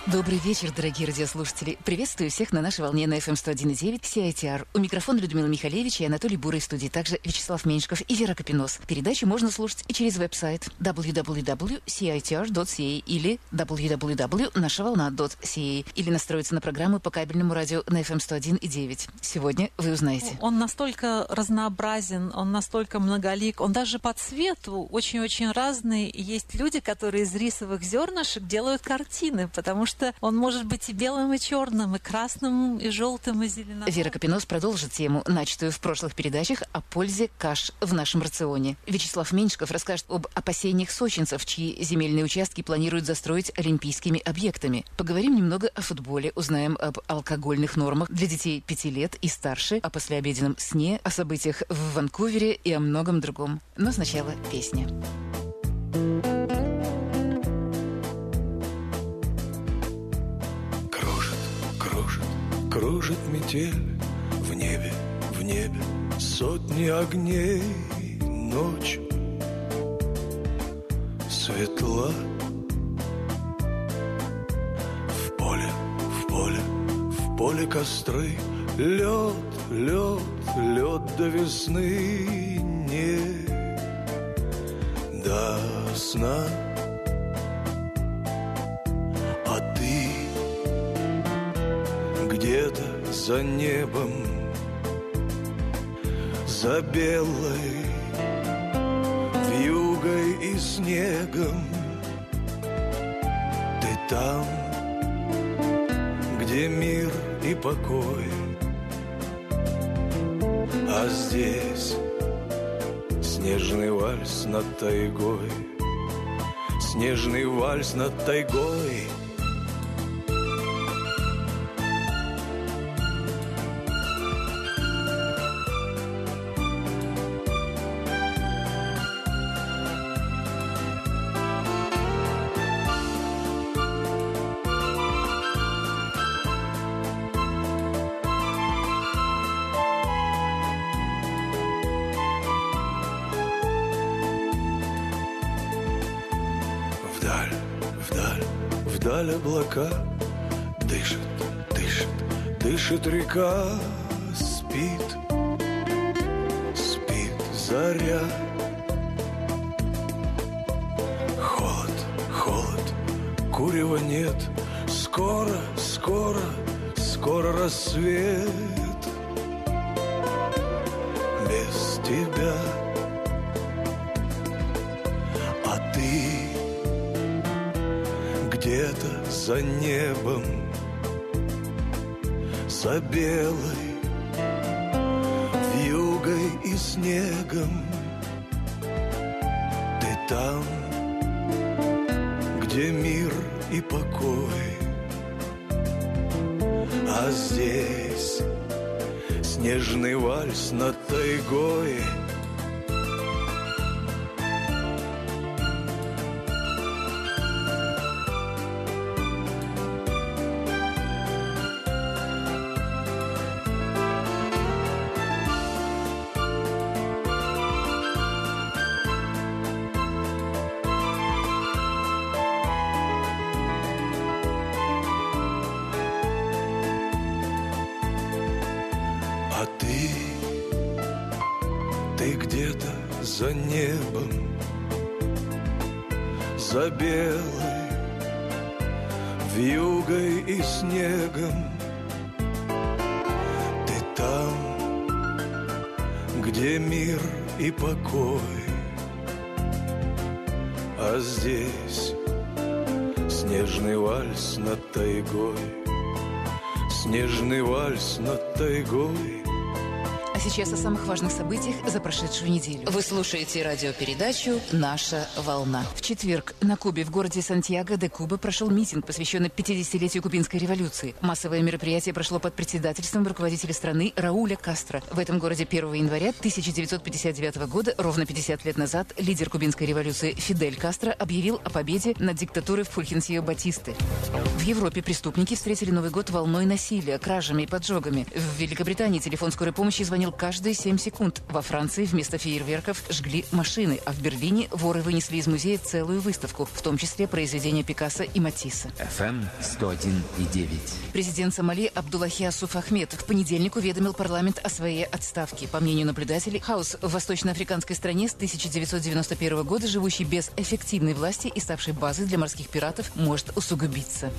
Добрый вечер, дорогие радиослушатели. Приветствую всех на нашей волне на FM 101.9 CITR. У микрофона Людмила Михалевич и Анатолий Бурый в студии. Также Вячеслав Меньшиков и Вера Копинос. Передачу можно слушать и через веб-сайт www.citr.ca или www.нашаволна.ca или настроиться на программы по кабельному радио на FM 101.9. Сегодня вы узнаете. Он настолько разнообразен, он настолько многолик, он даже по цвету очень-очень разный. Есть люди, которые из рисовых зернышек делают картины, потому что он может быть и белым, и черным, и красным, и желтым, и зеленым. Вера Копинос продолжит тему, начатую в прошлых передачах, о пользе каш в нашем рационе. Вячеслав Меньшиков расскажет об опасениях сочинцев, чьи земельные участки планируют застроить олимпийскими объектами. Поговорим немного о футболе, узнаем об алкогольных нормах для детей 5 лет и старше, о послеобеденном сне, о событиях в Ванкувере и о многом другом. Но сначала песня. Кружит метель в небе сотни огней. Ночь светла. В поле костры. Лед до весны. Не до сна. А ты где-то за небом, за белой вьюгой и снегом. Ты там, где мир и покой, а здесь снежный вальс над тайгой, снежный вальс над тайгой. Вдаль облака дышит река, спит заря. Холод, курева нет, скоро рассвет. Без тебя, а ты где-то за небом, за белой вьюгой и снегом. Ты там, где мир и покой, а здесь снежный вальс над тайгой. Ты где-то за небом, за белой вьюгой и снегом. Ты там, где мир и покой, а здесь снежный вальс над тайгой, снежный вальс над тайгой. А сейчас о самых важных событиях за прошедшую неделю. Вы слушаете радиопередачу «Наша волна». В четверг на Кубе в городе Сантьяго-де-Куба прошел митинг, посвященный 50-летию кубинской революции. Массовое мероприятие прошло под председательством руководителя страны Рауля Кастро. В этом городе 1 января 1959 года, ровно 50 лет назад, лидер кубинской революции Фидель Кастро объявил о победе над диктатурой Фульхенсио Батисты. В Европе преступники встретили Новый год волной насилия, кражами и поджогами. В Великобритании телефон скорой помощи звонил звонил каждые 7 секунд. Во Франции вместо фейерверков жгли машины, а в Берлине воры вынесли из музея целую выставку, в том числе произведения Пикассо и Матисса. FM 101,9. Президент Сомали Абдуллахи Асуф Ахмед в понедельник уведомил парламент о своей отставке. По мнению наблюдателей, хаос в восточноафриканской стране с 1991 года, живущий без эффективной власти и ставший базой для морских пиратов, может усугубиться.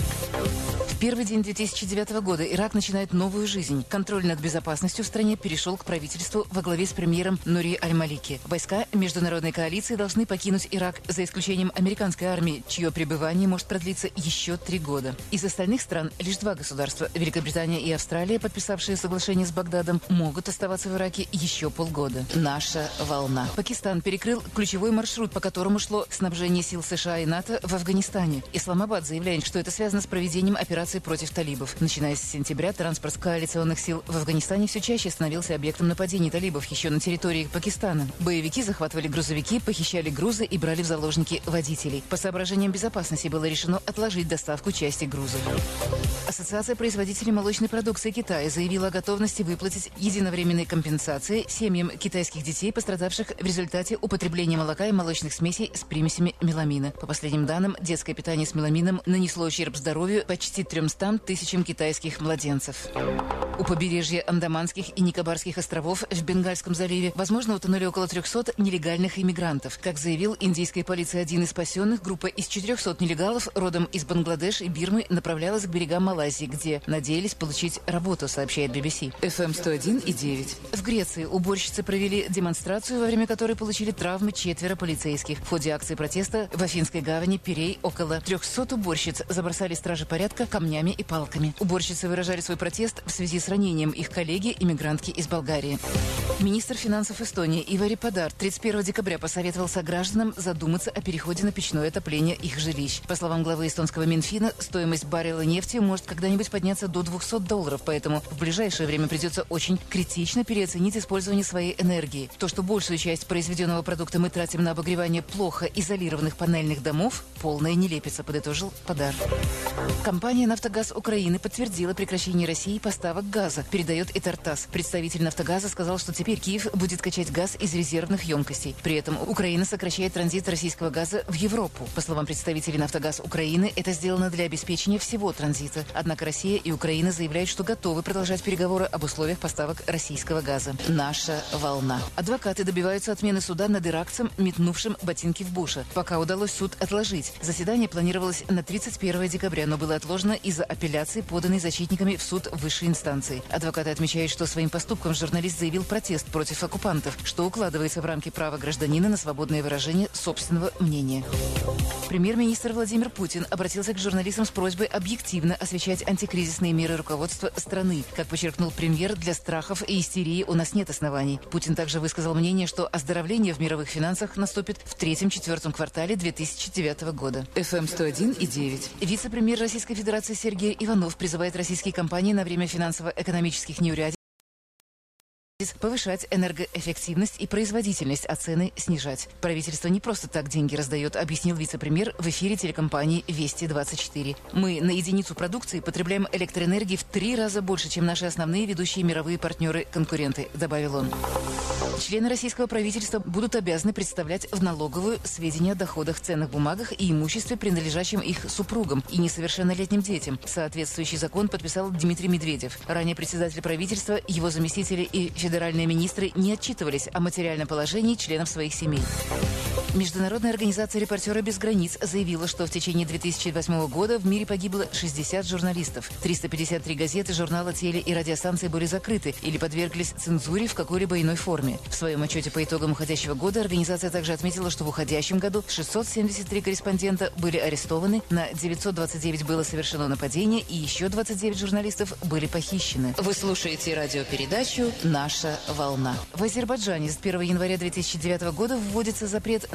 В первый день 2009 года Ирак начинает новую жизнь. Контроль над безопасностью в стране перешел к правительству во главе с премьером Нури Аль-Малики. Войска международной коалиции должны покинуть Ирак, за исключением американской армии, чье пребывание может продлиться еще 3 года. Из остальных стран лишь 2 государства, Великобритания и Австралия, подписавшие соглашение с Багдадом, могут оставаться в Ираке еще полгода. Наша волна. Пакистан перекрыл ключевой маршрут, по которому шло снабжение сил США и НАТО в Афганистане. Исламабад заявляет, что это связано с проведением операции против талибов. Начиная с сентября, транспорт коалиционных сил в Афганистане все чаще становился объектом нападений талибов еще на территории Пакистана. Боевики захватывали грузовики, похищали грузы и брали в заложники водителей. По соображениям безопасности было решено отложить доставку части грузов. Ассоциация производителей молочной продукции Китая заявила о готовности выплатить единовременные компенсации семьям китайских детей, пострадавших в результате употребления молока и молочных смесей с примесями меламина. По последним данным, детское питание с меламином нанесло ущерб здоровью почти 300 тысячам китайских младенцев. У побережья Андаманских и Никобарских островов в Бенгальском заливе, возможно, утонули около 300 нелегальных иммигрантов. Как заявил индийская полиция, один из спасенных, группа из 400 нелегалов, родом из Бангладеш и Бирмы, направлялась к берегам Малайзии, где надеялись получить работу, сообщает BBC. FM 101,9. В Греции уборщицы провели демонстрацию, во время которой получили травмы 4 полицейских. В ходе акции протеста в Афинской гавани Пирей около 300 уборщиц забросали стражи порядка камнями и палками. Уборщицы выражали свой протест в связи с ранением их коллеги, иммигрантки из Болгарии. Министр финансов Эстонии Ивари Падар 31 декабря посоветовал согражданам задуматься о переходе на печное отопление их жилищ. По словам главы эстонского Минфина, стоимость барреля нефти может когда-нибудь подняться до $200, поэтому в ближайшее время придется очень критично переоценить использование своей энергии. То, что большую часть произведенного продукта мы тратим на обогревание плохо изолированных панельных домов, полная нелепица, подытожил Падар. Компания «Нафтогаз Украины» подтвердила прекращение России поставок газа, передает Итартасс. Представитель «Нафтогаза» сказал, что теперь Киев будет качать газ из резервных емкостей. При этом Украина сокращает транзит российского газа в Европу. По словам представителей «Нафтогаз Украины», это сделано для обеспечения всего транзита. Однако Россия и Украина заявляют, что готовы продолжать переговоры об условиях поставок российского газа. Наша волна. Адвокаты добиваются отмены суда над иракцем, метнувшим ботинки в Буша. Пока удалось суд отложить. Заседание планировалось на 31 декабря, но было отложено из-за апелляции, поданной защитниками в суд высшей инстанции. Адвокаты отмечают, что своим поступком журналист заявил протест против оккупантов, что укладывается в рамки права гражданина на свободное выражение собственного мнения. Премьер-министр Владимир Путин обратился к журналистам с просьбой объективно освещать антикризисные меры руководства страны. Как подчеркнул премьер, для страхов и истерии у нас нет оснований. Путин также высказал мнение, что оздоровление в мировых финансах наступит в 3-4 квартале 2009 года. FM 101,9. Вице-премьер Российской Федерации Сергей Иванов призывает российские компании на время финансово-экономических неурядиц повышать энергоэффективность и производительность, а цены снижать. Правительство не просто так деньги раздает, объяснил вице-премьер в эфире телекомпании «Вести-24». Мы на единицу продукции потребляем электроэнергии в 3 раза больше, чем наши основные ведущие мировые партнеры-конкуренты, добавил он. Члены российского правительства будут обязаны представлять в налоговую сведения о доходах, ценных бумагах и имуществе, принадлежащем их супругам и несовершеннолетним детям. Соответствующий закон подписал Дмитрий Медведев. Ранее председатель правительства, его заместители и федеральные министры не отчитывались о материальном положении членов своих семей. Международная организация «Репортеры без границ» заявила, что в течение 2008 года в мире погибло 60 журналистов. 353 газеты, журнала, теле- и радиостанции были закрыты или подверглись цензуре в какой-либо иной форме. В своем отчете по итогам уходящего года организация также отметила, что в уходящем году 673 корреспондента были арестованы, на 929 было совершено нападение и еще 29 журналистов были похищены. Вы слушаете радиопередачу «Наша волна». В Азербайджане с 1 января 2009 года вводится запрет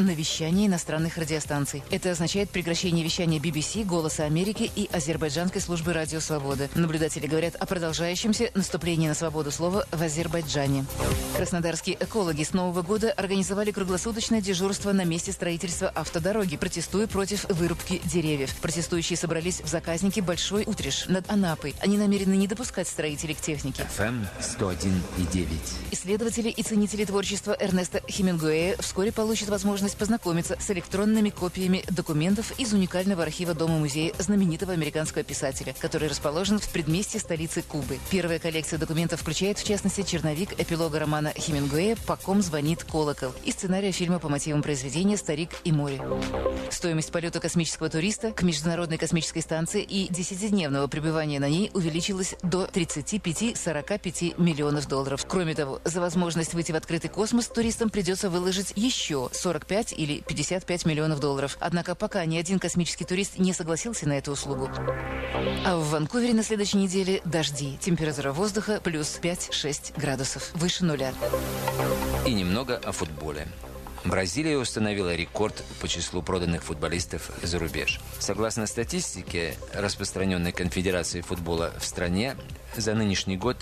на вещание иностранных радиостанций. Это означает прекращение вещания BBC, «Голоса Америки» и азербайджанской службы «Радио Свобода». Наблюдатели говорят о продолжающемся наступлении на свободу слова в Азербайджане. Краснодарские экологи с Нового года организовали круглосуточное дежурство на месте строительства автодороги, протестуя против вырубки деревьев. Протестующие собрались в заказнике Большой Утриш над Анапой. Они намерены не допускать строителей к технике. FM 101,9. Исследователи и ценители творчества Эрнеста Хемингуэя вскоре получат возможность познакомиться с электронными копиями документов из уникального архива Дома-музея знаменитого американского писателя, который расположен в предместье столицы Кубы. Первая коллекция документов включает, в частности, черновик эпилога романа Хемингуэя «По ком звонит колокол» и сценария фильма по мотивам произведения «Старик и море». Стоимость полета космического туриста к Международной космической станции и 10-дневного пребывания на ней увеличилась до 35-45 миллионов долларов. Кроме того, за возможность выйти в открытый космос туристам придется выложить еще 45 или 55 миллионов долларов. Однако пока ни один космический турист не согласился на эту услугу. А в Ванкувере на следующей неделе дожди. Температура воздуха плюс 5-6 градусов. Выше нуля. И немного о футболе. Бразилия установила рекорд по числу проданных футболистов за рубеж. Согласно статистике, распространенной Конфедерацией футбола в стране, за нынешний год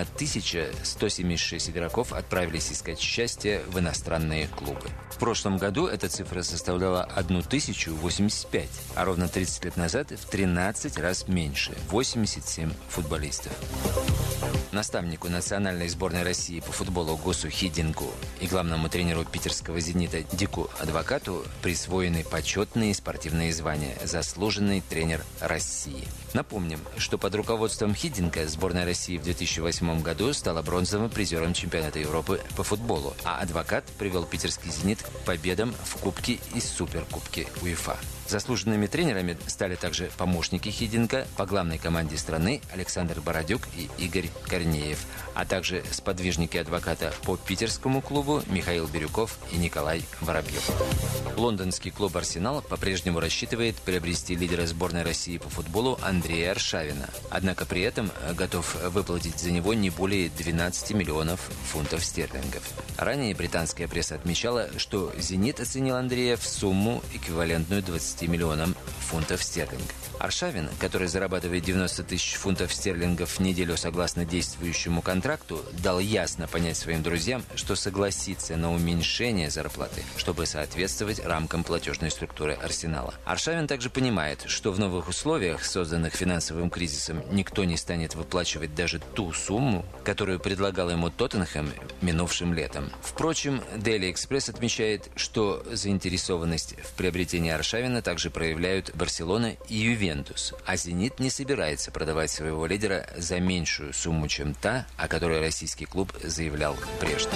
1176 игроков отправились искать счастье в иностранные клубы. В прошлом году эта цифра составляла 1085, а ровно 30 лет назад в 13 раз меньше – 87 футболистов. Наставнику национальной сборной России по футболу Госу Хидингу и главному тренеру питерского «Зенита» Дику Адвокату присвоены почетные спортивные звания «Заслуженный тренер России». Напомним, что под руководством Хидинга сборная России в 2008 году стала бронзовым призером чемпионата Европы по футболу, а Адвокат привел питерский «Зенит» к победам в Кубке и Суперкубке УЕФА. Заслуженными тренерами стали также помощники Хидинга по главной команде страны Александр Бородюк и Игорь Корнеев, а также сподвижники Адвоката по питерскому клубу Михаил Бирюков и Николай Воробьев. Лондонский клуб «Арсенал» по-прежнему рассчитывает приобрести лидера сборной России по футболу Андрея Аршавина, однако при этом готов выплатить за него не более 12 миллионов фунтов стерлингов. Ранее британская пресса отмечала, что «Зенит» оценил Андрея в сумму, эквивалентную 20 миллионам фунтов стерлингов. Аршавин, который зарабатывает 90 тысяч фунтов стерлингов в неделю согласно действующему контракту, дал ясно понять своим друзьям, что согласится на уменьшение зарплаты, чтобы соответствовать рамкам платежной структуры «Арсенала». Аршавин также понимает, что в новых условиях, созданных финансовым кризисом, никто не станет выплачивать даже ту сумму, которую предлагал ему Тоттенхэм минувшим летом. Впрочем, Daily Express отмечает, что заинтересованность в приобретении Аршавина также проявляют Барселона и Ювентус, а «Зенит» не собирается продавать своего лидера за меньшую сумму, чем та, о которой российский клуб заявлял прежде.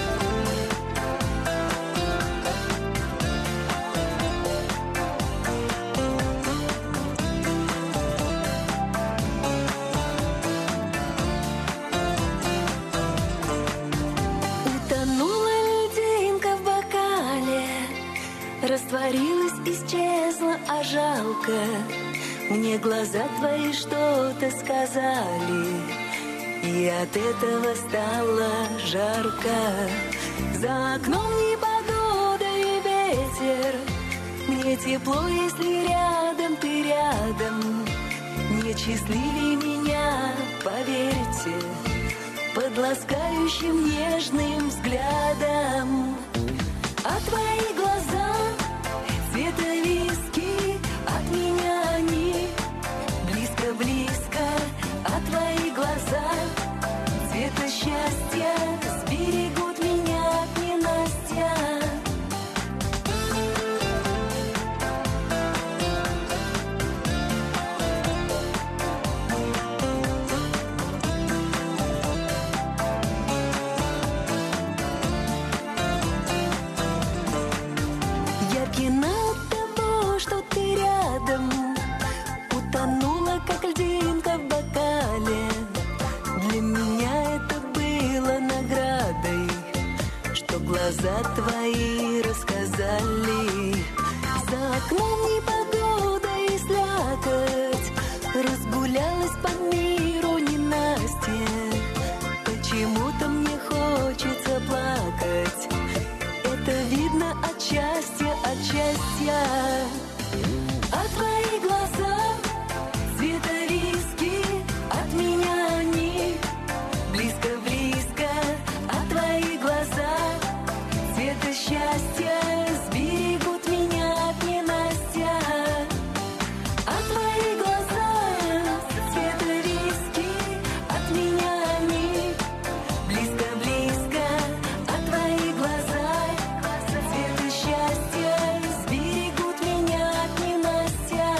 Растворилась, исчезла, а жалко. Мне глаза твои что-то сказали, и от этого стало жарко. За окном непогода и ветер, мне тепло, если рядом ты рядом. Не счастливее меня, поверьте, под ласкающим нежным взглядом. А твои глаза цвета виски, от меня они близко-близко. А твои глаза цвета счастья сберегут меня от ненастья. Я пьяна от того, что ты рядом, утонула, как льдинка в бокале. Для меня это было наградой, что глаза твои рассказали. За окном непогода и слякоть, разгулялась по миру ненастье. Почему-то мне хочется плакать, это видно от счастья, от я. А твои глаза цвета виски, от меня они близко-близко. А твои глаза цвета счастья сберегут меня от ненастья. А твои глаза цвета виски, от меня они близко-близко. А твои глаза цвета счастья сберегут меня от ненастья.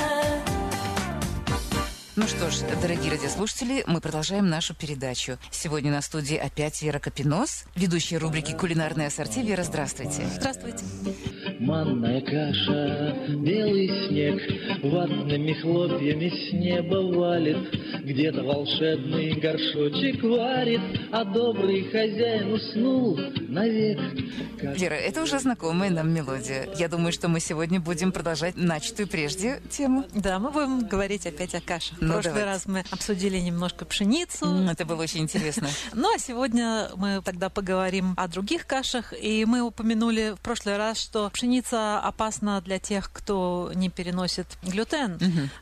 Ну что ж, дорогие радиослушатели, мы продолжаем нашу передачу. Сегодня на студии опять Вера Копинос, ведущая рубрики «Кулинарное ассорти». Вера, здравствуйте. Здравствуйте. Манная каша, белый снег, ватными хлопьями с неба валит. Где-то волшебный горшочек варит, а добрый хозяин уснул навек. Вера, это уже знакомая нам мелодия. Я думаю, что мы сегодня будем продолжать начатую прежде тему. Да, мы будем говорить опять о кашах. Ну, В прошлый давайте. раз мы обсудили немножко пшеницу. Это было очень интересно. Ну, а сегодня мы тогда поговорим о других кашах. И мы упомянули в прошлый раз, что пшеница опасна для тех, кто не переносит глютен.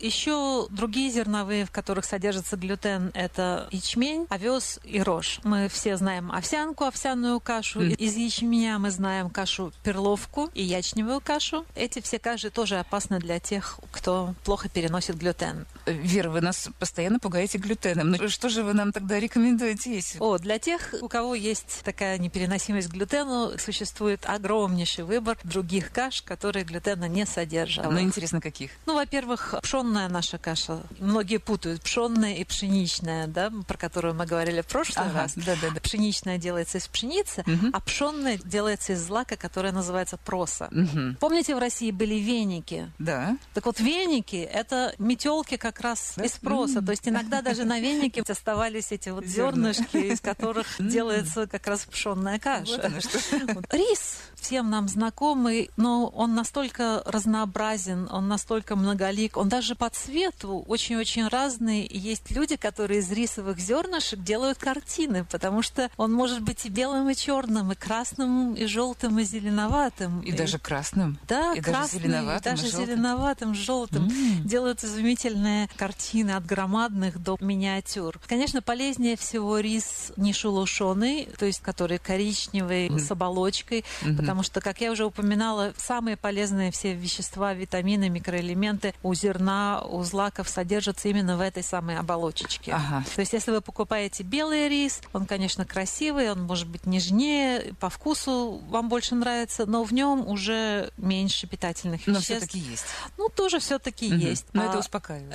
Еще другие зерновые, в которых содержится глютен, это ячмень, овес и рожь. Мы все знаем овсянку, овсяную кашу. Из ячменя мы знаем кашу перловку и ячневую кашу. Эти все каши тоже опасны для тех, кто плохо переносит глютен. Вера, вы нас постоянно пугаете глютеном. Ну что же вы нам тогда рекомендуете есть? Для тех, у кого есть такая непереносимость к глютену, существует огромнейший выбор других каш, которые глютена не содержат. Ну, интересно, каких? Ну, во-первых, пшенная наша каша. Многие путают пшенная и пшеничная, да, про которую мы говорили в прошлый раз. Да. Пшеничная делается из пшеницы, а пшенная делается из злака, которая называется проса. Помните, в России были веники? Да. Так вот, веники — это метелки как раз из проса. То есть иногда даже на венике оставались эти вот зернышки, из которых делается как раз пшенная каша. Рис всем нам знакомый, но он настолько разнообразен, он настолько многолик, он даже по цвету очень-очень разный. И есть люди, которые из рисовых зернышек делают картины, потому что он может быть и белым, и черным, и красным, и желтым, и зеленоватым. И даже красным. Да, и красный, даже зеленоватым, желтым. Делают изумительные картины от громадных до миниатюр. Конечно, полезнее всего рис не шелушеный, то есть который коричневый, с оболочкой, потому что, как я уже упоминала, самые полезные все вещества, витамины, микроэлементы у зерна, у злаков содержатся именно в этой самой оболочечке. То есть, если вы покупаете белый рис, он, конечно, красивый, он может быть нежнее, по вкусу вам больше нравится, но в нем уже меньше питательных веществ. Но все-таки есть. Ну, тоже все-таки есть. Но это успокаивает.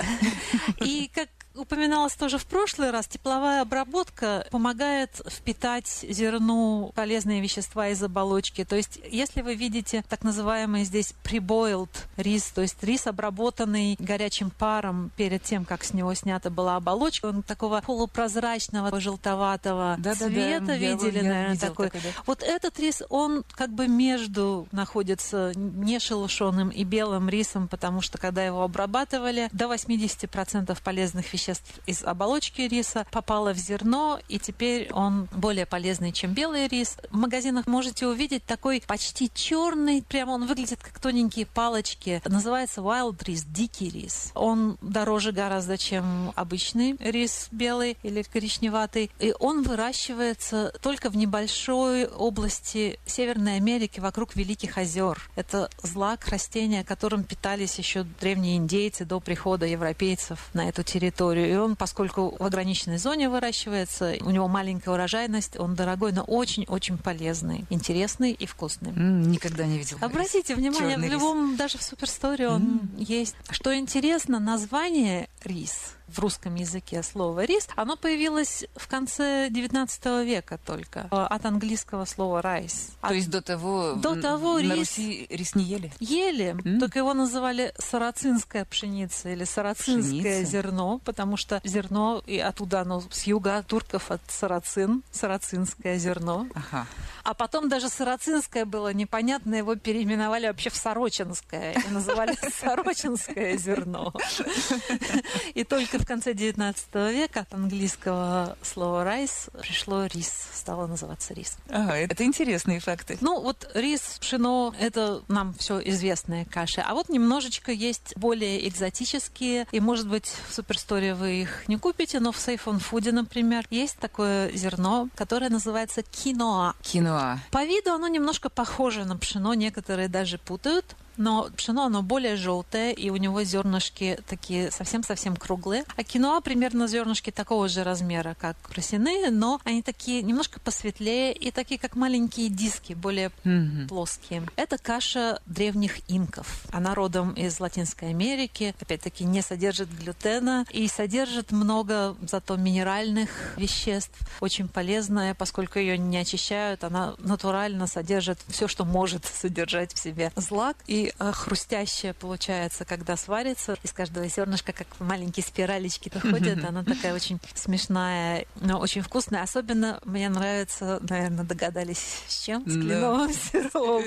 И как упоминалось тоже в прошлый раз, тепловая обработка помогает впитать зерну полезные вещества из оболочки. То есть, если вы видите так называемый здесь pre-boiled рис, то есть рис, обработанный горячим паром перед тем, как с него снята была оболочка, он такого полупрозрачного, желтоватого цвета, видели, наверное, такой. Вот этот рис, он как бы между находится не шелушеным и белым рисом, потому что, когда его обрабатывали, до 80% полезных веществ из оболочки риса попало в зерно, и теперь он более полезный, чем белый рис. В магазинах можете увидеть такой почти черный, прямо он выглядит как тоненькие палочки. Называется wild рис, дикий рис. Он дороже гораздо, чем обычный рис белый или коричневатый. И он выращивается только в небольшой области Северной Америки вокруг Великих озер. Это злак, растения, которым питались еще древние индейцы до прихода европейцев на эту территорию. И он, поскольку в ограниченной зоне выращивается, у него маленькая урожайность, он дорогой, но очень-очень полезный, интересный и вкусный. Никогда не видела. Обратите внимание, Черный в любом, даже в Суперсторе он есть. Что интересно, название рис в русском языке слово «рис», оно появилось в конце 19 века только, от английского слова «rice». То есть до того на рис... Руси рис не ели? Ели, только его называли сарацинская пшеница или сарацинское зерно, потому что зерно, и оттуда оно с юга турков от сарацин, сарацинское зерно. А потом даже сарацинское было непонятно, его переименовали вообще в сорочинское и называли сорочинское зерно. И только В конце 19 века от английского слова «райс» пришло «рис», стало называться «рис». Ага, это интересные факты. Ну, вот рис, пшено — это нам все известные каши. А вот немножечко есть более экзотические, и, может быть, в Суперсторе вы их не купите, но в Safe on Food, например, есть такое зерно, которое называется киноа. Киноа. По виду оно немножко похоже на пшено, некоторые даже путают. Но пшено, оно более желтое, и у него зернышки такие совсем-совсем круглые. А киноа примерно зернышки такого же размера, как просяные, но они такие немножко посветлее и такие, как маленькие диски, более плоские. Это каша древних инков. Она родом из Латинской Америки. Опять-таки, не содержит глютена и содержит много зато минеральных веществ. Очень полезная, поскольку ее не очищают, она натурально содержит все, что может содержать в себе злак. И хрустящая получается, когда сварится. Из каждого зернышка как маленькие спиралечки выходят. Она такая очень смешная, но очень вкусная. Особенно мне нравится, наверное, догадались, с чем? С кленовым сиропом.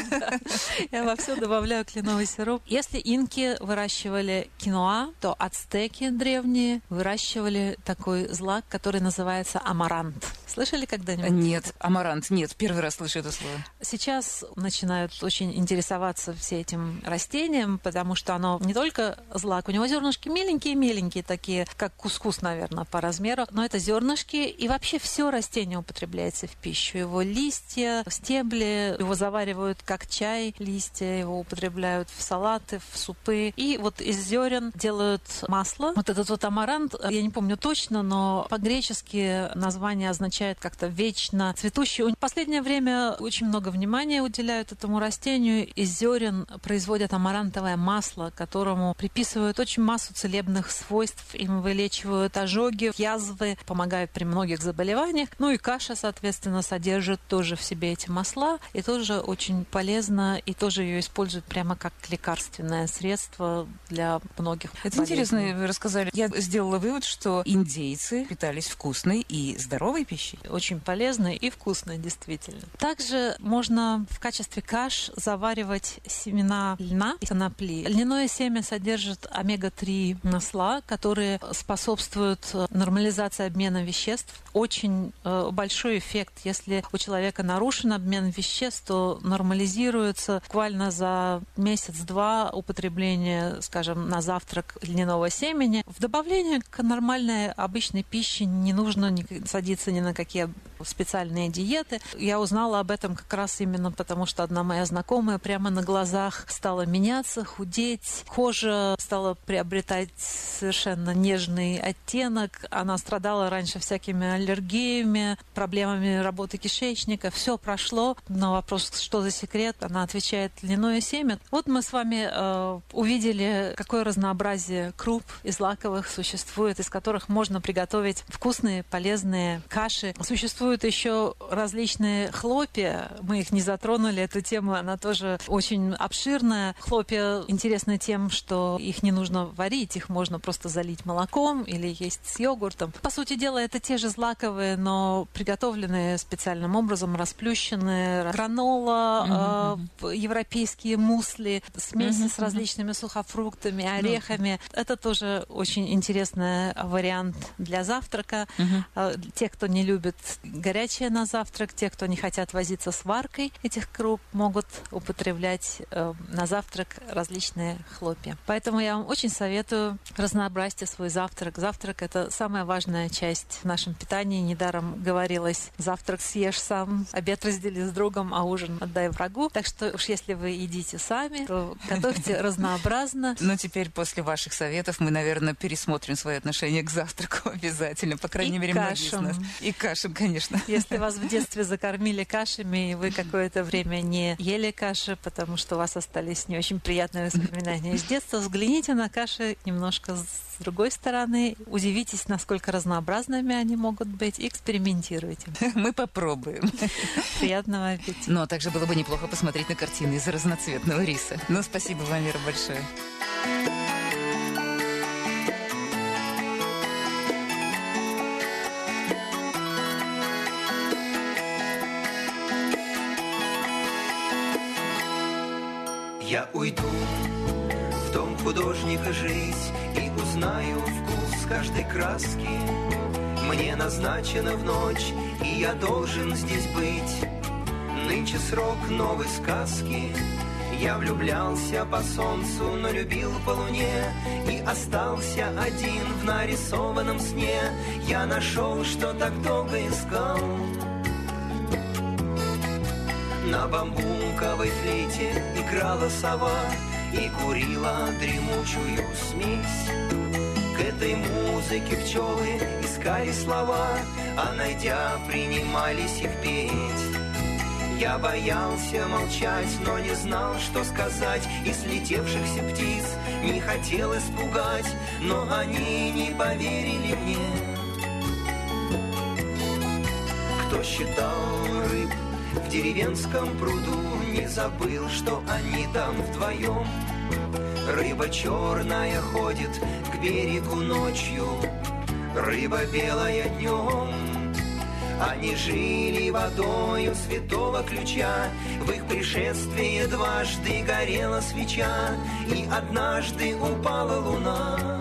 Я во все добавляю кленовый сироп. Если инки выращивали киноа, то ацтеки древние выращивали такой злак, который называется амарант. Слышали когда-нибудь? Нет, амарант, нет. Первый раз слышу это слово. Сейчас начинают очень интересоваться все этим растением, потому что оно не только злак, у него зернышки меленькие-меленькие, такие, как кускус, наверное, по размеру, но это зернышки, и вообще все растение употребляется в пищу. Его листья, стебли, его заваривают как чай, листья, его употребляют в салаты, в супы. И вот из зерен делают масло. Вот этот вот амарант, я не помню точно, но по-гречески название означает как-то вечно цветущий. В последнее время очень много внимания уделяют этому растению. Из зерен производят амарантовое масло, которому приписывают очень массу целебных свойств. Им вылечивают ожоги, язвы, помогают при многих заболеваниях. Ну и каша, соответственно, содержит тоже в себе эти масла. И тоже очень полезно. И тоже ее используют прямо как лекарственное средство для многих Это болезней. интересно, вы рассказали. Я сделала вывод, что индейцы питались вкусной и здоровой пищей. Очень полезной и вкусной, действительно. Также можно в качестве каш заваривать семена льна и конопли. Льняное семя содержит омега-3 масла, которые способствуют нормализации обмена веществ. Очень большой эффект. Если у человека нарушен обмен веществ, то нормализируется буквально за месяц-два употребления, скажем, на завтрак льняного семени. В добавлении к нормальной обычной пище не нужно садиться ни на какие специальные диеты. Я узнала об этом как раз именно потому, что одна моя знакомая прямо на глазах стала меняться, худеть. Кожа стала приобретать совершенно нежный оттенок. Она страдала раньше всякими аллергиями, проблемами работы кишечника. Все прошло. На вопрос, что за секрет, она отвечает: льняное семя. Вот мы с вами увидели, какое разнообразие круп и злаковых существует, из которых можно приготовить вкусные, полезные каши. Существуют еще различные хлопья. Мы их не затронули, эту тему, она тоже очень обширная. Хлопья интересны тем, что их не нужно варить, их можно просто залить молоком или есть с йогуртом. По сути дела, это те же злаковые, но приготовленные специальным образом, расплющенные. Гранола, европейские мусли, смеси с различными сухофруктами, орехами. Это тоже очень интересный вариант для завтрака. Те, кто не любит горячее на завтрак, те, кто не хотят возиться с варкой этих круп, могут употреблять на завтрак различные хлопья. Поэтому я вам очень советую разнообразить свой завтрак. Завтрак — это самая важная часть в нашем питании. Недаром говорилось: завтрак съешь сам, обед раздели с другом, а ужин отдай врагу. Так что уж если вы едите сами, то готовьте разнообразно. Но теперь после ваших советов мы, наверное, пересмотрим свое отношение к завтраку обязательно. По крайней мере, многие из нас. И кашам, конечно. Если вас в детстве закормили кашами, и вы какое-то время не ели каши, потому что у вас остались не очень приятные воспоминания из детства, взгляните на каши немножко с другой стороны, удивитесь, насколько разнообразными они могут быть, и экспериментируйте. Мы попробуем. Приятного аппетита. Но также было бы неплохо посмотреть на картины из разноцветного риса. Ну, спасибо вам, Вера, большое. Я уйду в дом художника жить и узнаю вкус каждой краски. Мне назначено в ночь, и я должен здесь быть. Нынче срок новой сказки. Я влюблялся по солнцу, но любил по луне, и остался один в нарисованном сне. Я нашел, что так долго искал. На бамбуковой флейте играла сова и курила дремучую смесь. К этой музыке пчелы искали слова, а найдя, принимались их петь. Я боялся молчать, но не знал, что сказать, и слетевшихся птиц не хотел испугать, но они не поверили мне. Кто считал рыб в деревенском пруду, не забыл, что они там вдвоем. Рыба черная ходит к берегу ночью, рыба белая днем. Они жили водою святого ключа, в их пришествии дважды горела свеча, и однажды упала луна.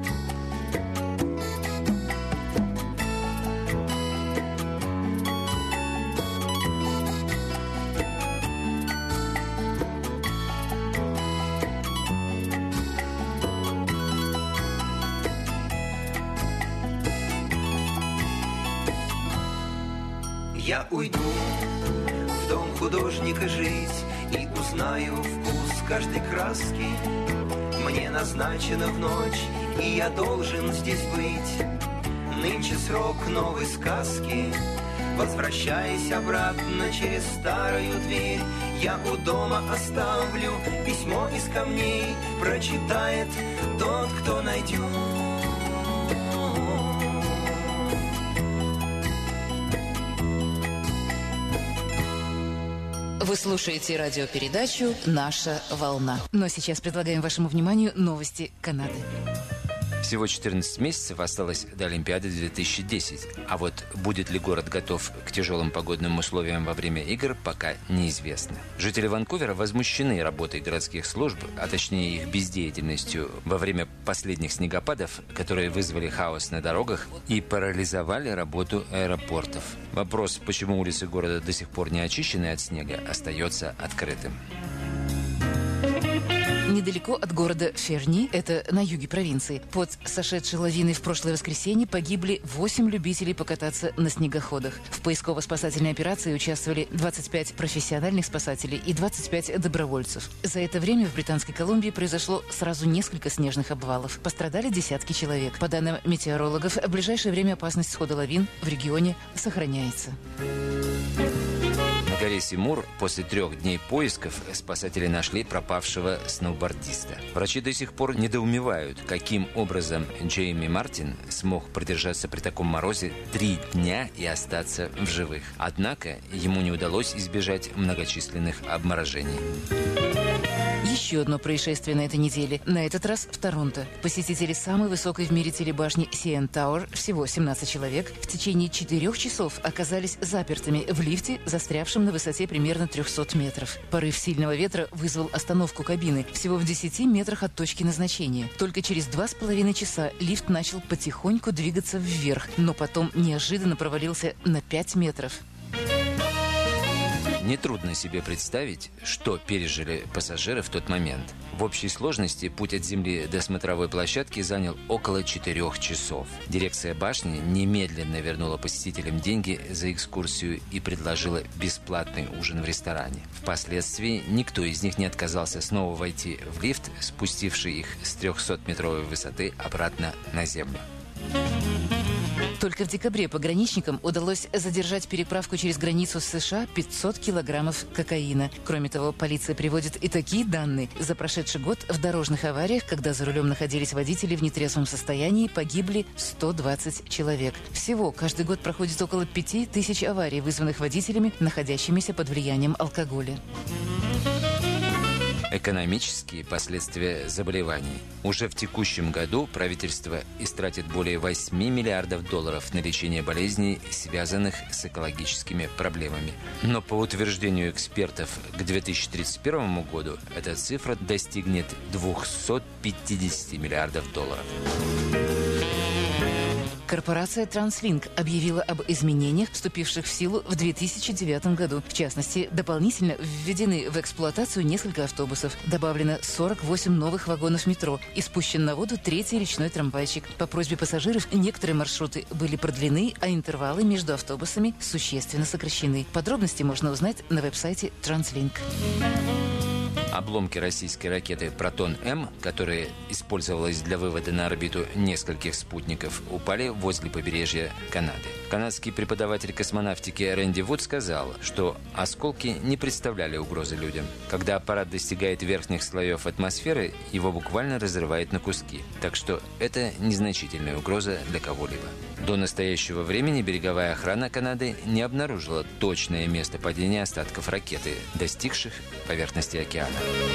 Я уйду в дом художника жить и узнаю вкус каждой краски. Мне назначено в ночь, и я должен здесь быть. Нынче срок новой сказки. Возвращаясь обратно через старую дверь, я у дома оставлю письмо из камней. Прочитает тот, кто найдет. Вы слушаете радиопередачу «Наша волна». Но сейчас предлагаем вашему вниманию новости Канады. Всего 14 месяцев осталось до Олимпиады 2010. А вот будет ли город готов к тяжелым погодным условиям во время игр, пока неизвестно. Жители Ванкувера возмущены работой городских служб, а точнее их бездеятельностью во время последних снегопадов, которые вызвали хаос на дорогах и парализовали работу аэропортов. Вопрос, почему улицы города до сих пор не очищены от снега, остается открытым. Недалеко от города Ферни, это на юге провинции, под сошедшей лавиной в прошлое воскресенье погибли 8 любителей покататься на снегоходах. В поисково-спасательной операции участвовали 25 профессиональных спасателей и 25 добровольцев. За это время в Британской Колумбии произошло сразу несколько снежных обвалов. Пострадали десятки человек. По данным метеорологов, в ближайшее время опасность схода лавин в регионе сохраняется. На горе Симур после 3 дней поисков спасатели нашли пропавшего сноубордиста. Врачи до сих пор недоумевают, каким образом Джейми Мартин смог продержаться при таком морозе 3 дня и остаться в живых. Однако ему не удалось избежать многочисленных обморожений. Еще одно происшествие на этой неделе. На этот раз в Торонто. Посетители самой высокой в мире телебашни CN Tower, всего 17 человек, в течение 4 часов оказались запертыми в лифте, застрявшем на высоте примерно 300 метров. Порыв сильного ветра вызвал остановку кабины всего в 10 метрах от точки назначения. Только через 2,5 часа лифт начал потихоньку двигаться вверх, но потом неожиданно провалился на 5 метров. Нетрудно себе представить, что пережили пассажиры в тот момент. В общей сложности путь от земли до смотровой площадки занял около 4 часов. Дирекция башни немедленно вернула посетителям деньги за экскурсию и предложила бесплатный ужин в ресторане. Впоследствии никто из них не отказался снова войти в лифт, спустивший их с 300-метровой высоты обратно на землю. Только в декабре пограничникам удалось задержать переправку через границу с США 500 килограммов кокаина. Кроме того, полиция приводит и такие данные. За прошедший год в дорожных авариях, когда за рулем находились водители в нетрезвом состоянии, погибли 120 человек. Всего каждый год проходит около 5000 аварий, вызванных водителями, находящимися под влиянием алкоголя. Экономические последствия заболеваний. Уже в текущем году правительство истратит более 8 миллиардов долларов на лечение болезней, связанных с экологическими проблемами. Но по утверждению экспертов, к 2031 году эта цифра достигнет 250 миллиардов долларов. Корпорация TransLink объявила об изменениях, вступивших в силу в 2009 году. В частности, дополнительно введены в эксплуатацию несколько автобусов. Добавлено 48 новых вагонов метро и спущен на воду 3-й речной трамвайчик. По просьбе пассажиров некоторые маршруты были продлены, а интервалы между автобусами существенно сокращены. Подробности можно узнать на веб-сайте TransLink. Обломки российской ракеты «Протон-М», которая использовалась для вывода на орбиту нескольких спутников, упали возле побережья Канады. Канадский преподаватель космонавтики Рэнди Вуд сказал, что осколки не представляли угрозы людям. Когда аппарат достигает верхних слоев атмосферы, его буквально разрывает на куски. Так что это незначительная угроза для кого-либо. До настоящего времени береговая охрана Канады не обнаружила точное место падения остатков ракеты, достигших поверхности океана.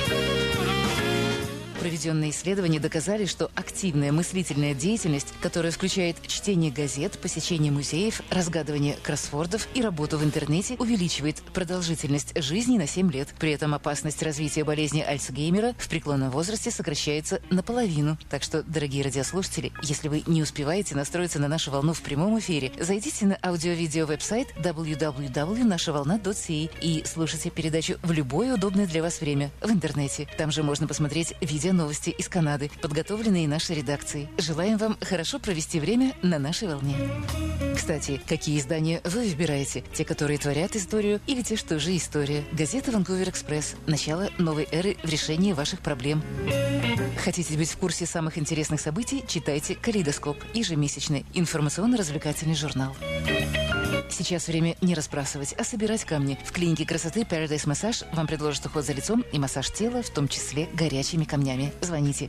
Проведенные исследования доказали, что активная мыслительная деятельность, которая включает чтение газет, посещение музеев, разгадывание кроссвордов и работу в интернете, увеличивает продолжительность жизни на 7 лет. При этом опасность развития болезни Альцгеймера в преклонном возрасте сокращается наполовину. Так что, дорогие радиослушатели, если вы не успеваете настроиться на нашу волну в прямом эфире, зайдите на аудио-видео веб-сайт www.нашаволна.ca и слушайте передачу в любое удобное для вас время в интернете. Там же можно посмотреть новости из Канады, подготовленные нашей редакцией. Желаем вам хорошо провести время на нашей волне. Кстати, какие издания вы выбираете? Те, которые творят историю, или те, что уже история? Газета «Ванкувер Экспресс». Начало новой эры в решении ваших проблем. Хотите быть в курсе самых интересных событий? Читайте «Калейдоскоп», ежемесячный информационно-развлекательный журнал. Сейчас время не разбрасывать, а собирать камни. В клинике красоты Paradise Massage вам предложат уход за лицом и массаж тела, в том числе горячими камнями. Звоните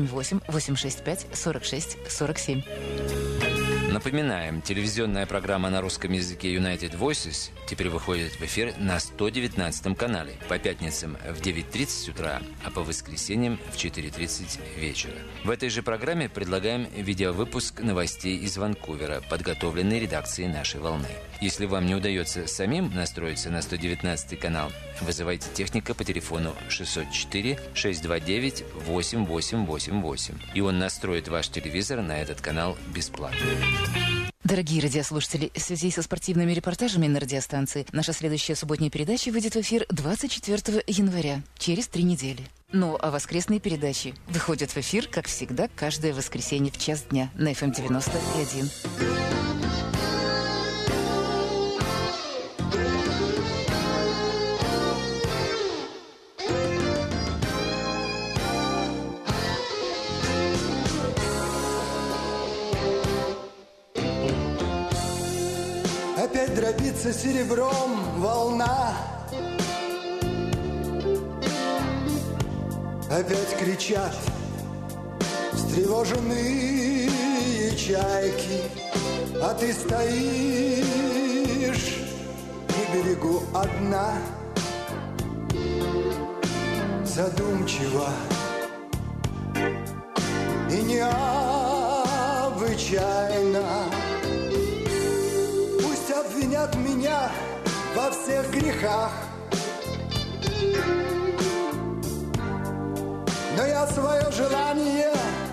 778-865-46-47. Напоминаем, телевизионная программа на русском языке United Voices теперь выходит в эфир на 119 канале по пятницам в 9:30 утра, а по воскресеньям в 4:30 вечера. В этой же программе предлагаем видеовыпуск новостей из Ванкувера, подготовленный редакцией нашей волны. Если вам не удается самим настроиться на 119 канал, вызывайте техника по телефону 604-629-8888, и он настроит ваш телевизор на этот канал бесплатно. Дорогие радиослушатели, в связи со спортивными репортажами на радиостанции, наша следующая субботняя передача выйдет в эфир 24 января, через 3 недели. Ну, а воскресные передачи выходят в эфир, как всегда, каждое воскресенье в час дня на FM 91. Опять дробится серебром волна, опять кричат встревоженные чайки, а ты стоишь на берегу одна, задумчиво и необычайно. Обвинят меня во всех грехах, но я свое желание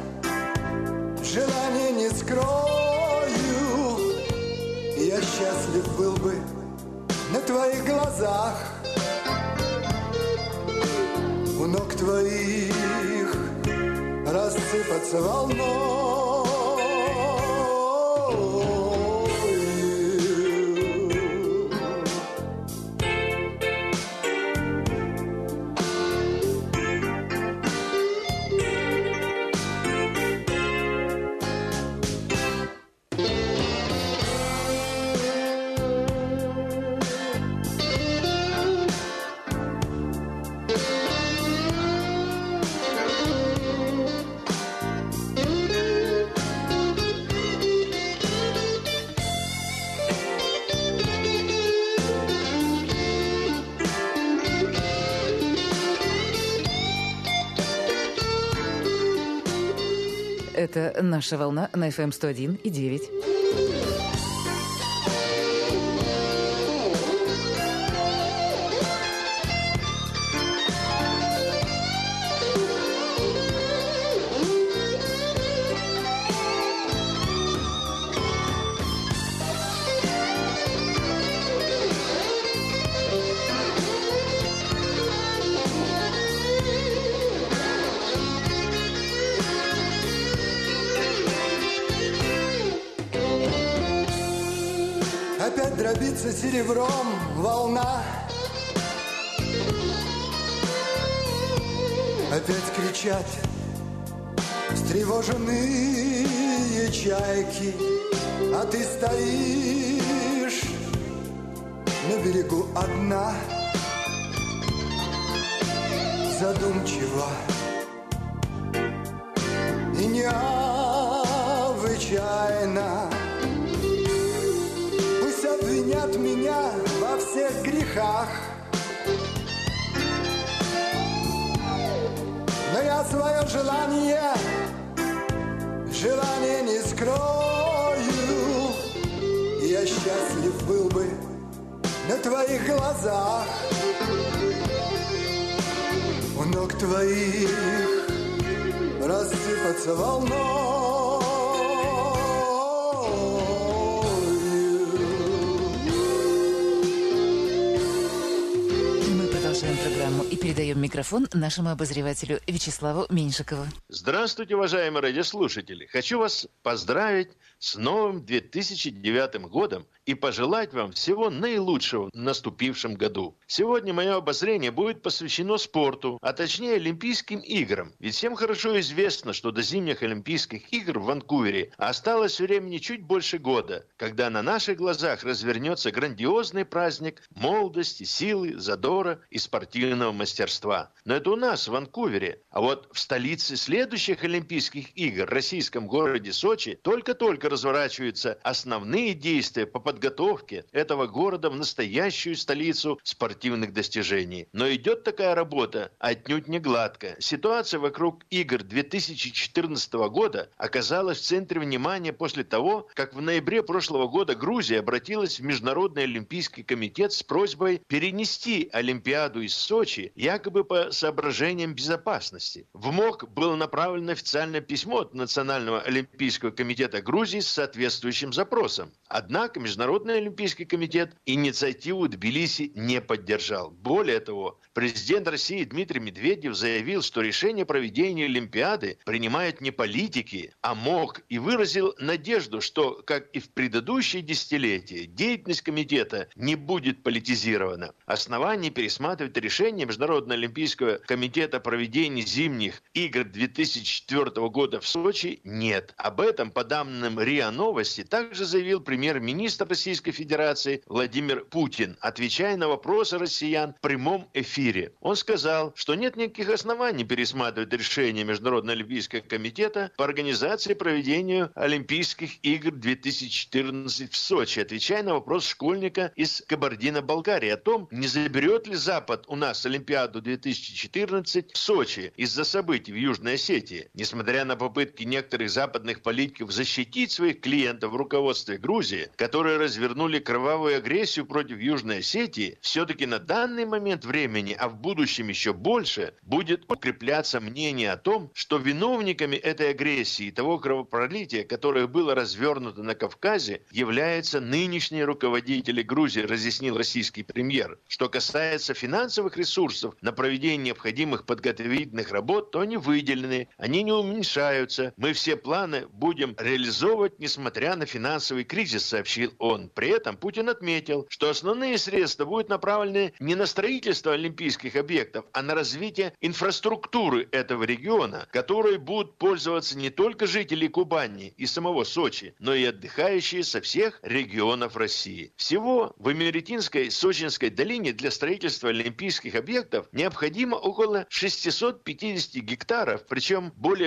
не скрою. Я счастлив был бы на твоих глазах, у ног твоих рассыпаться волной. Это «Наша волна» на FM 101,9. Опять дробится серебром волна, опять кричат встревоженные чайки, а ты стоишь на берегу одна, задумчиво и необычайно. Обвинят меня во всех грехах, но я свое желание не скрою. Я счастлив был бы на твоих глазах, у ног твоих рассыпаться волной. Программу и передаем микрофон нашему обозревателю Вячеславу Меньшикову. Здравствуйте, уважаемые радиослушатели! Хочу вас поздравить с новым 2009 годом и пожелать вам всего наилучшего в наступившем году. Сегодня мое обозрение будет посвящено спорту, а точнее Олимпийским играм. Ведь всем хорошо известно, что до зимних Олимпийских игр в Ванкувере осталось времени чуть больше года, когда на наших глазах развернется грандиозный праздник молодости, силы, задора и спортивного мастерства. Но это у нас, в Ванкувере. А вот в столице следующих Олимпийских игр, российском городе Сочи, только-только разворачиваются основные действия по подготовке этого города в настоящую столицу спортивных достижений. Но идет такая работа отнюдь не гладко. Ситуация вокруг игр 2014 года оказалась в центре внимания после того, как в ноябре прошлого года Грузия обратилась в Международный Олимпийский комитет с просьбой перенести Олимпиаду из Сочи якобы по соображениям безопасности. В МОК было направлено официальное письмо от Национального Олимпийского комитета Грузии с соответствующим запросом. Однако Международный Олимпийский комитет инициативу Тбилиси не поддержал. Более того, президент России Дмитрий Медведев заявил, что решение проведения Олимпиады принимают не политики, а МОК, и выразил надежду, что, как и в предыдущие десятилетия, деятельность комитета не будет политизирована. Оснований пересматривать решение Международного Олимпийского комитета о проведении зимних игр 2004 года в Сочи нет. Об этом, по данным РИА Новости, также заявил премьер-министр Российской Федерации Владимир Путин, отвечая на вопросы россиян в прямом эфире. Он сказал, что нет никаких оснований пересматривать решение Международного Олимпийского комитета по организации и проведению Олимпийских игр 2014 в Сочи, отвечая на вопрос школьника из Кабардино-Балкарии о том, не заберет ли Запад у нас Олимпиаду 2014 в Сочи из-за событий в Южной Осетии. Несмотря на попытки некоторых западных политиков защитить своих клиентов в руководстве Грузии, которые развернули кровавую агрессию против Южной Осетии, все-таки на данный момент времени, а в будущем еще больше, будет укрепляться мнение о том, что виновниками этой агрессии и того кровопролития, которое было развернуто на Кавказе, являются нынешние руководители Грузии, разъяснил российский премьер. Что касается финансовых ресурсов на проведение необходимых подготовительных работ, то они выделены, они не уменьшаются. Мы все планы будем реализовывать, несмотря на финансовый кризис, сообщил он. При этом Путин отметил, что основные средства будут направлены не на строительство олимпийских объектов, а на развитие инфраструктуры этого региона, которой будут пользоваться не только жители Кубани и самого Сочи, но и отдыхающие со всех регионов России. Всего в Имеретинской Сочинской долине для строительства олимпийских объектов объектов необходимо около 650 гектаров, причем более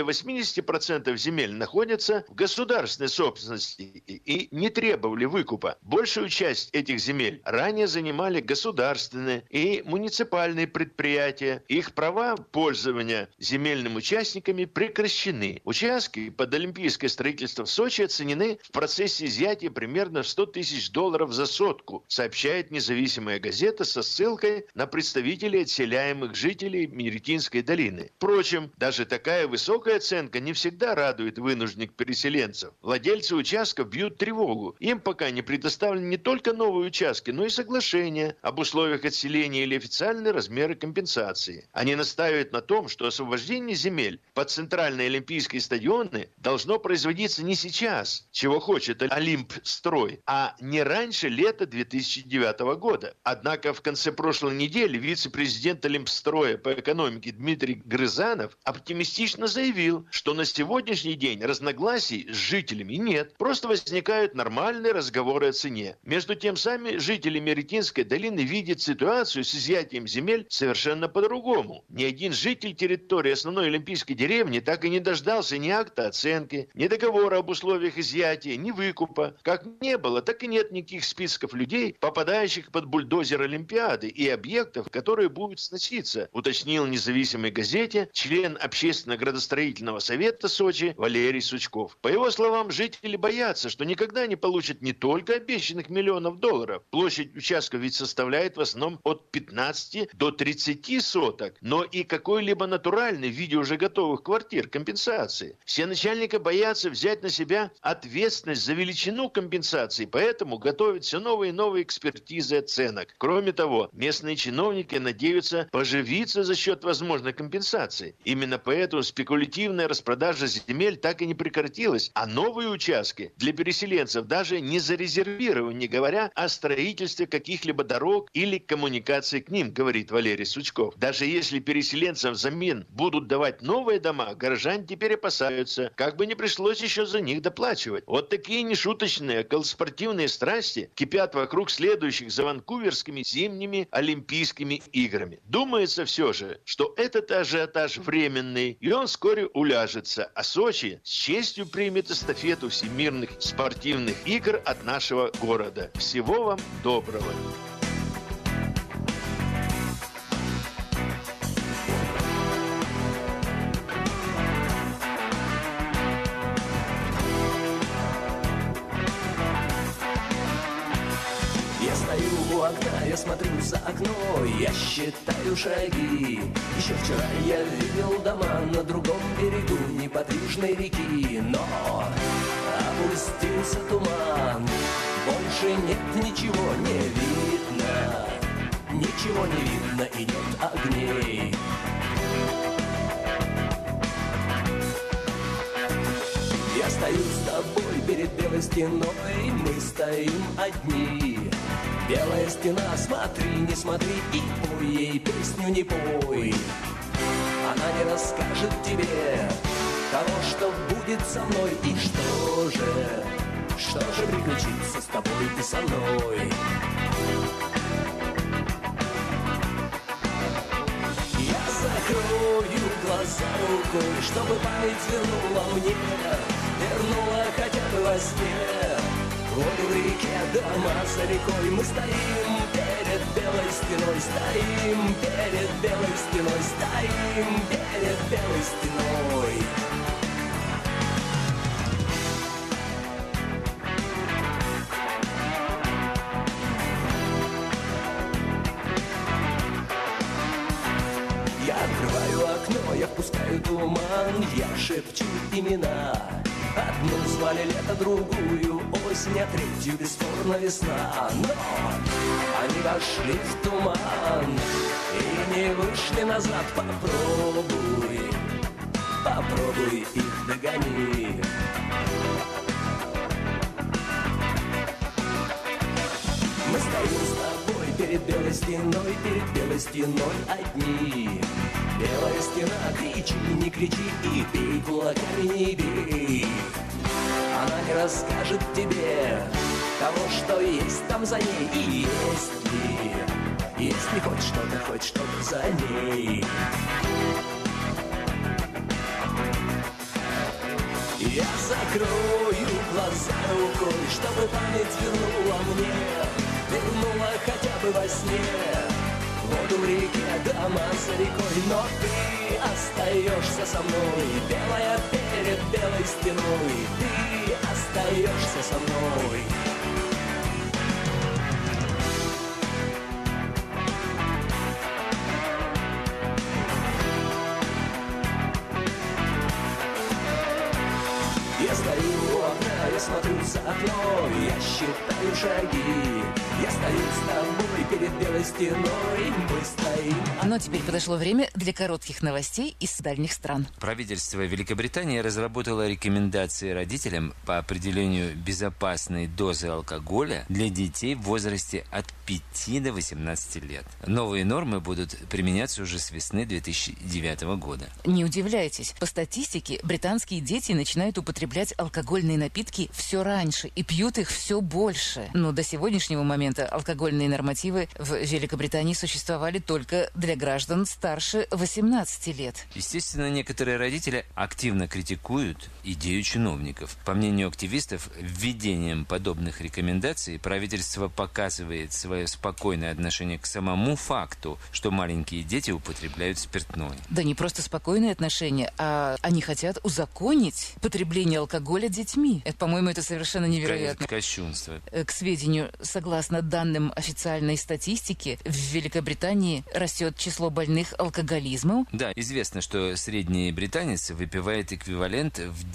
80% земель находятся в государственной собственности и не требовали выкупа. Большую часть этих земель ранее занимали государственные и муниципальные предприятия. Их права пользования земельными участниками прекращены. Участки под олимпийское строительство в Сочи оценены в процессе изъятия примерно в $100 тысяч за сотку, сообщает независимая газета со ссылкой на представителей отселяемых жителей Меретинской долины. Впрочем, даже такая высокая оценка не всегда радует вынужденных переселенцев. Владельцы участков бьют тревогу. Им пока не предоставлены не только новые участки, но и соглашения об условиях отселения или официальные размеры компенсации. Они настаивают на том, что освобождение земель под центральные олимпийские стадионы должно производиться не сейчас, чего хочет Олимпстрой, а не раньше лета 2009 года. Однако в конце прошлой недели вице-президент Олимпстроя по экономике Дмитрий Грызанов оптимистично заявил, что на сегодняшний день разногласий с жителями нет. Просто возникают нормальные разговоры о цене. Между тем, сами жители Меретинской долины видят ситуацию с изъятием земель совершенно по-другому. Ни один житель территории основной олимпийской деревни так и не дождался ни акта оценки, ни договора об условиях изъятия, ни выкупа. Как не было, так и нет никаких списков людей, попадающих под бульдозер Олимпиады и объектов, которые будут сноситься, уточнил в независимой газете член Общественно-градостроительного совета Сочи Валерий Сучков. По его словам, жители боятся, что никогда не получат не только обещанных миллионов долларов, площадь участков ведь составляет в основном от 15 до 30 соток, но и какой-либо натуральный в виде уже готовых квартир компенсации. Все начальники боятся взять на себя ответственность за величину компенсации, поэтому готовят все новые и новые экспертизы оценок. Кроме того, местные чиновники надеются поживиться за счет возможной компенсации. Именно поэтому спекулятивная распродажа земель так и не прекратилась, а новые участки для переселенцев даже не зарезервированы, не говоря о строительстве каких-либо дорог или коммуникаций к ним, говорит Валерий Сучков. Даже если переселенцам взамен будут давать новые дома, горожане теперь опасаются, как бы не пришлось еще за них доплачивать. Вот такие нешуточные околоспортивные страсти кипят вокруг следующих за ванкуверскими зимними Олимпийскими играми. Думается все же, что этот ажиотаж временный, и он вскоре уляжется, а Сочи с честью примет эстафету всемирных спортивных игр от нашего города. Всего вам доброго! Я смотрю за окно, я считаю шаги. Еще вчера я видел дома на другом берегу неподвижной реки. Но опустился туман, больше нет ничего не видно. Ничего не видно и нет огней. Я стою с тобой перед белой стеной, мы стоим одни. Белая стена, смотри, не смотри, и пой ей песню не пой. Она не расскажет тебе того, что будет со мной. И что же приключится с тобой и со мной? Я закрою глаза рукой, чтобы память вернула мне, вернула хотя бы во сне. Воду в реке, дома за рекой, мы стоим перед белой стеной, стоим перед белой стеной, стоим перед белой стеной. Я открываю окно, я впускаю туман, я шепчу имена. Одну звали лето, другую осень, а третью бесспорно весна. Но они вошли в туман и не вышли назад. Попробуй их догони. Мы стоим с тобой перед белой стеной одни. Белая стена, кричи, не кричи, и бей кулаками, не бей. Она не расскажет тебе того, что есть там за ней. И Есть ли хоть что-то за ней? Я закрою глаза рукой, чтобы память вернула мне, вернула хотя бы во сне воду в реке, дома за рекой. Но ты остаешься со мной, белая перед белой стеной. Ты остаешься со мной. Я стою у окна, я смотрю за окно, я считаю шаги. Я стою с тобой перед белой стеной, мы стоим. Но теперь подошло время для коротких новостей из дальних стран. Правительство Великобритании разработало рекомендации родителям по определению безопасной дозы алкоголя для детей в возрасте от 5 до 18 лет. Новые нормы будут применяться уже с весны 2009 года. Не удивляйтесь, по статистике британские дети начинают употреблять алкогольные напитки все раньше и пьют их все больше. Но до сегодняшнего момента алкогольные нормативы в Великобритании существовали только для граждан старше 18 лет. Естественно, некоторые родители активно критикуют идею чиновников. По мнению активистов, введением подобных рекомендаций правительство показывает свое спокойное отношение к самому факту, что маленькие дети употребляют спиртное. Да не просто спокойное отношение, а они хотят узаконить потребление алкоголя детьми. По-моему, это совершенно невероятно. Кощунство. К сведению, согласно данным официальной статистики, в Великобритании растет число больных алкоголизмом. Да, известно, что средний британец выпивает эквивалент в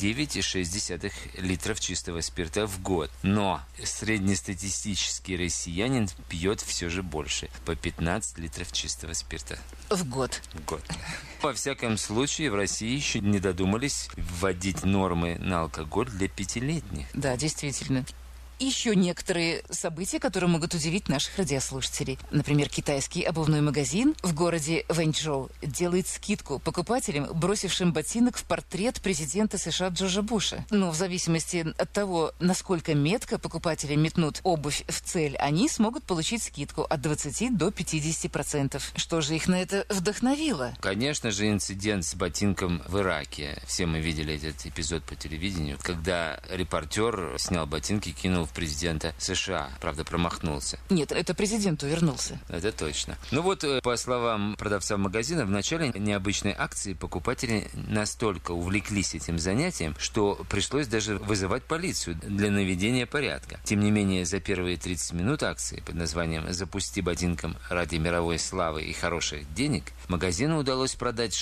9,6 литров чистого спирта в год. Но среднестатистический россиянин пьет все же больше, по 15 литров чистого спирта. В год. В год. Во всяком случае, в России еще не додумались вводить нормы на алкоголь для 5-летних. Да, действительно. Еще некоторые события, которые могут удивить наших радиослушателей. Например, китайский обувной магазин в городе Вэньчжоу делает скидку покупателям, бросившим ботинок в портрет президента США Джорджа Буша. Но в зависимости от того, насколько метко покупатели метнут обувь в цель, они смогут получить скидку от 20 до 50%. Что же их на это вдохновило? Конечно же, инцидент с ботинком в Ираке. Все мы видели этот эпизод по телевидению, когда репортер снял ботинки и кинул в президента США. Правда, промахнулся. Нет, это президент увернулся. Это точно. Ну вот, по словам продавца магазина, в начале необычной акции покупатели настолько увлеклись этим занятием, что пришлось даже вызывать полицию для наведения порядка. Тем не менее, за первые 30 минут акции под названием «Запусти ботинком ради мировой славы и хороших денег» магазину удалось продать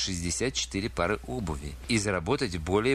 64 пары обуви и заработать более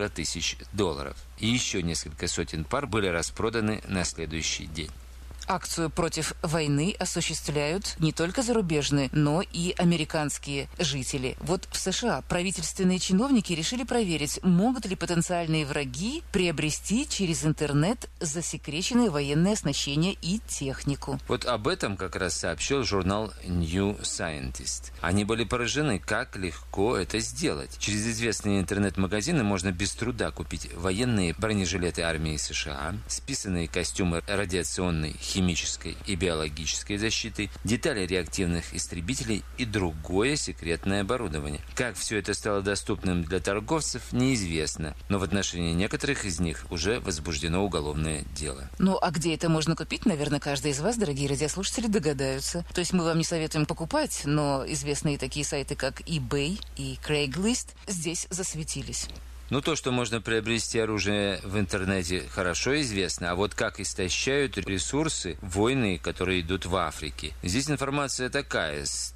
$1500. И еще несколько сотен пар были распроданы на следующий день. Акцию против войны осуществляют не только зарубежные, но и американские жители. Вот в США правительственные чиновники решили проверить, могут ли потенциальные враги приобрести через интернет засекреченное военное оснащение и технику. Вот об этом как раз сообщил журнал New Scientist. Они были поражены, как легко это сделать. Через известные интернет-магазины можно без труда купить военные бронежилеты армии США, списанные костюмы радиационной, химической и биологической защиты, детали реактивных истребителей и другое секретное оборудование. Как все это стало доступным для торговцев, неизвестно, но в отношении некоторых из них уже возбуждено уголовное дело. Ну, а где это можно купить, наверное, каждый из вас, дорогие радиослушатели, догадаются. То есть мы вам не советуем покупать, но известные такие сайты, как eBay и Craigslist, здесь засветились. Ну, то, что можно приобрести оружие в интернете, хорошо известно. А вот как истощают ресурсы войны, которые идут в Африке. Здесь информация такая. С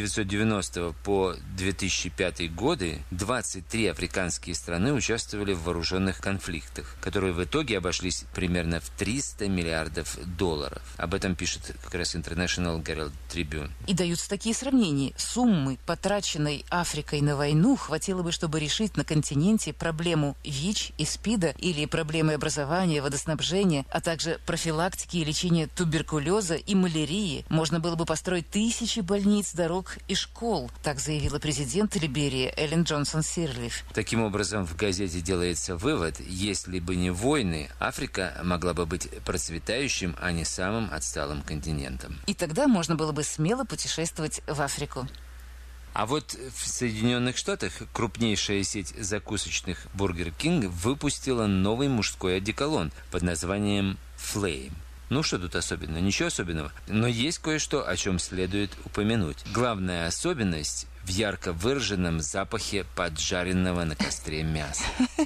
1990 по 2005 годы 23 африканские страны участвовали в вооруженных конфликтах, которые в итоге обошлись примерно в $300 миллиардов. Об этом пишет как раз International Herald Tribune. И даются такие сравнения. Суммы, потраченной Африкой на войну, хватило бы, чтобы решить на континенте проблему ВИЧ и СПИДа или проблемы образования, водоснабжения, а также профилактики и лечения туберкулеза и малярии, можно было бы построить тысячи больниц, дорог и школ, так заявила президент Либерии Эллен Джонсон Сирлиф. Таким образом, в газете делается вывод, если бы не войны, Африка могла бы быть процветающим, а не самым отсталым континентом. И тогда можно было бы смело путешествовать в Африку. А вот в Соединенных Штатах крупнейшая сеть закусочных Burger King выпустила новый мужской одеколон под названием Flame. Ну, что тут особенного? Ничего особенного. Но есть кое-что, о чем следует упомянуть. Главная особенность в ярко выраженном запахе поджаренного на костре мяса.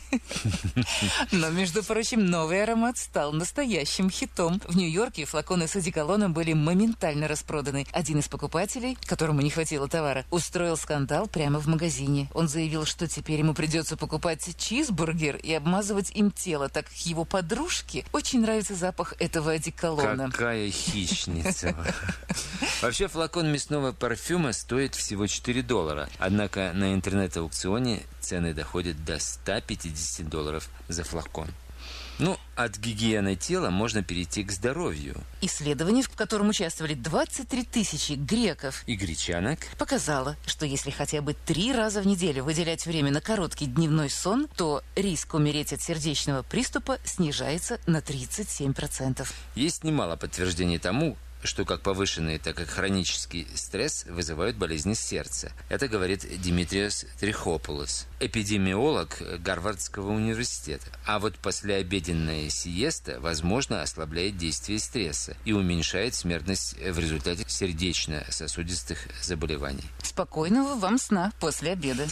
Но, между прочим, новый аромат стал настоящим хитом. В Нью-Йорке флаконы с одеколоном были моментально распроданы. Один из покупателей, которому не хватило товара, устроил скандал прямо в магазине. Он заявил, что теперь ему придется покупать чизбургер и обмазывать им тело, так как его подружке очень нравится запах этого одеколона. Какая хищница. Вообще, флакон мясного парфюма стоит всего $4. Однако на интернет-аукционе цены доходят до $150 за флакон. Ну, от гигиены тела можно перейти к здоровью. Исследование, в котором участвовали 23 тысячи греков и гречанок, показало, что если хотя бы 3 раза в неделю выделять время на короткий дневной сон, то риск умереть от сердечного приступа снижается на 37%. Есть немало подтверждений тому, что как повышенный, так и хронический стресс вызывают болезни сердца. Это говорит Димитриос Трихопулос, эпидемиолог Гарвардского университета. А вот послеобеденная сиеста, возможно, ослабляет действие стресса и уменьшает смертность в результате сердечно-сосудистых заболеваний. Спокойного вам сна после обеда.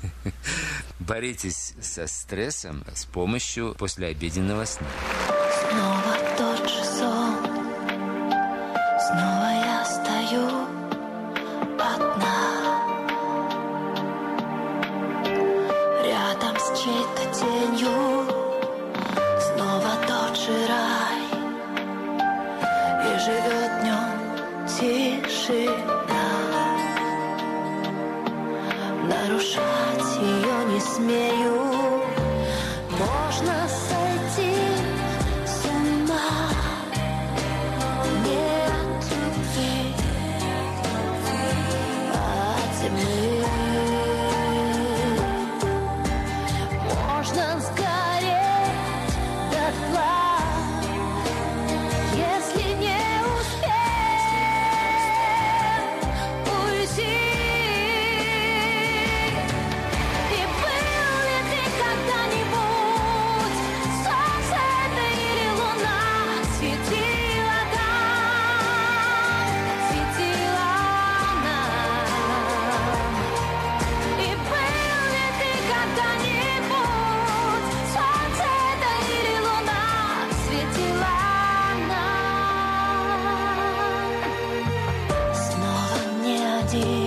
Боритесь со стрессом с помощью послеобеденного сна. Снова тот же сон. Снова я стою одна, рядом с чьей-то тенью. Снова тот же рай, и живет днем тишина. Нарушать ее не смею. Можно сойти с ума. Можно сгореть дотла, если не успеть уйти. И был ли ты когда-нибудь солнце или луна светила там, светила нам? И был ли ты когда-нибудь солнце или луна светила нам? Снова не один.